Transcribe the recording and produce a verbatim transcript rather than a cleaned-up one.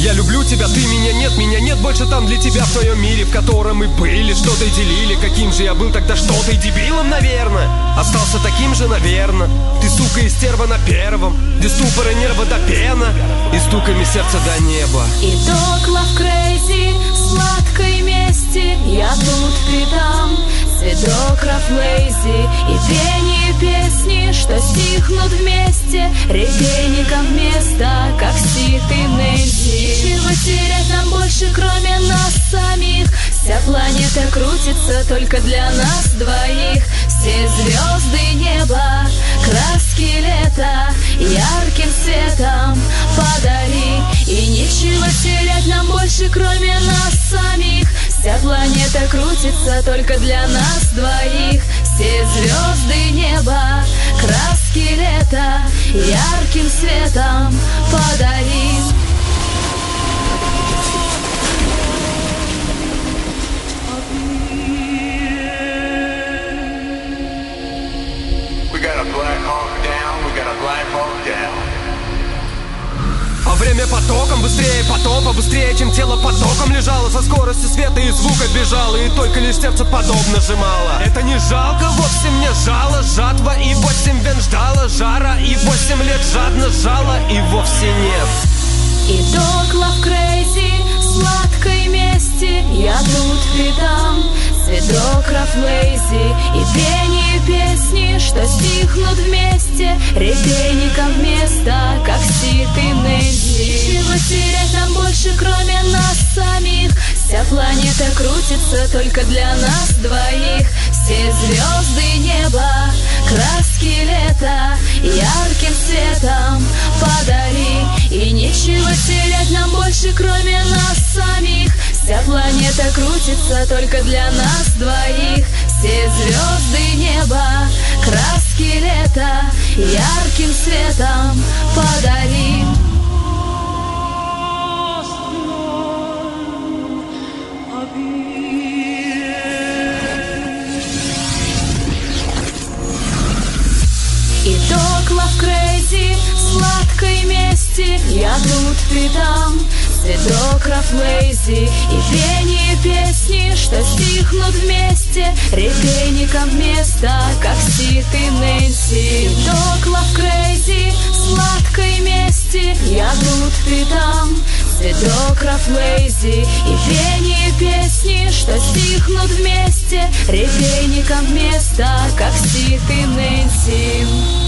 Я люблю тебя, ты меня нет, меня нет больше там для тебя в твоем мире, в котором мы были, что-то делили. Каким же я был тогда, что-то и дебилом, наверное. Остался таким же, наверное. Ты, сука, и стерва на первом, где ступора нерва до пена и стуками сердца до неба. Итог love crazy, сладкой мести. Я тут, ты там, цветок rough lazy. И пение песни, что стихнут вместе, репейником вместо, как Сид и Нэнси. Нечего терять нам больше, кроме нас самих. Вся планета крутится только для нас двоих. Все звезды неба, краски лета ярким светом подари. И нечего терять нам больше, кроме нас самих. Вся планета крутится только для нас двоих. Все звезды неба, краски лета ярким светом подари. А время потоком быстрее потопа, быстрее, чем тело потоком лежало. Со скоростью света и звука бежало, и только лишь сердце подобно сжимало. Это не жалко, вовсе мне жало жатва, и восемь вен ждала жара, и восемь лет жадно жало, и вовсе нет. Итог love crazy, сладкой мести. Я тут, ты там, цветок rough lazy. И пение песни, что стихнут вместе, репейником вместо, как Сид и Нэнси. Нечего терять нам больше, кроме нас самих. Вся планета крутится только для нас двоих. Все звезды неба, краски лета ярким светом подари. И нечего терять нам больше, кроме нас самих. Вся планета крутится только для нас двоих. Все звезды неба, краски лета ярким светом подари. Итог love crazy, сладкой мести. Я тут, ты там, цветок rough lazy. И пение песни, что стихнут вместе, репейником вместо, как Сид и Нэнси. Итог love crazy, сладкой мести. Я тут, ты там, цветок rough lazy. И пение песни, что стихнут вместе, репейником вместо, как Сид и Нэнси.